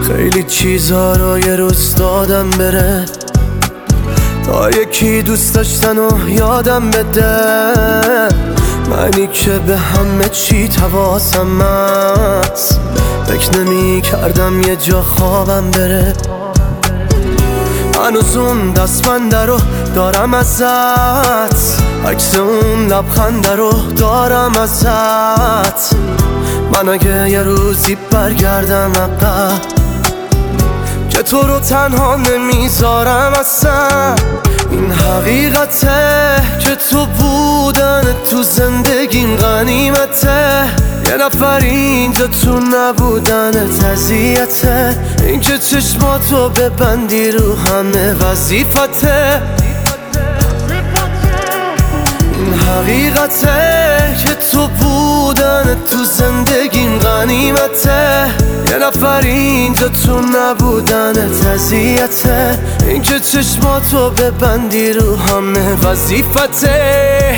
خیلی چیزا رو یه روز دادم بره تا یکی دوست داشتن و یادم بده. منی که به همه چی حواسم هست، فکر نمی کردم یه جا خوابم بره. هنوز اون دستبنده رو دارم ازت، عکس اون لبخنده رو دارم ازت. من اگه یه روزی برگردم عقب که تو رو تنها نمیذارم اصلا. این حقیقته که تو بودن تو زندگیم غنیمته. یه نفر اینجا تو نبودنت اذیته. این که چشماتو ببندی رو همه وظیفته. این حقیقته که تو بودن تو زندگیم غنیمته. یه نفر اینجا تو نبودنت اذیته. این که چشماتو ببندی رو همه وظیفته.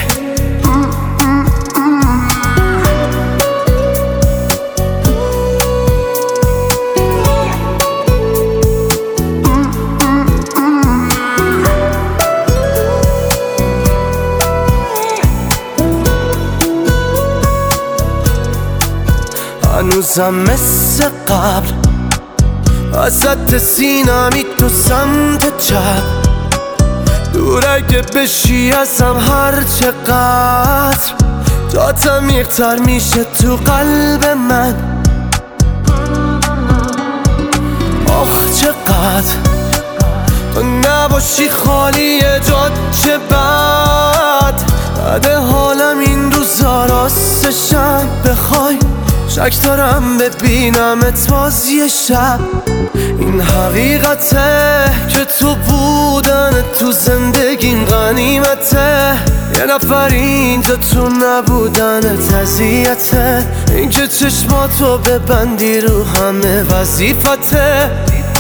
هنوزم مثل قبل وسط سینمی تو سمت چپ. دور اگه بشی ازم هر چقدر جات عمیق‌تر میشه تو قلب من. آخ چقدر تو نباشی خالی جات چه بد. بعد حالم این روزا راستشم بخوای شک دارم ببینمت باز یه شب. این حقیقته که تو بودن تو زندگیم غنیمته. یه نفر اینجا تو نبودنت اذیته. این که چشماتو ببندی رو همه وظیفته.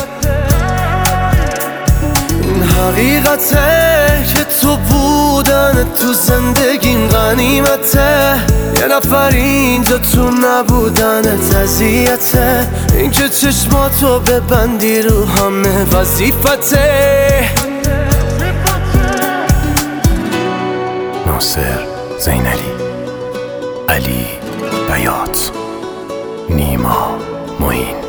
این حقیقته که تو بودن تو زندگیم غنیمته. یه نفر اینجا تو نبودنت اذیته. این که چشماتو ببندی رو همه وظیفته. ناصر زینلی، علی بیات، نیما معین.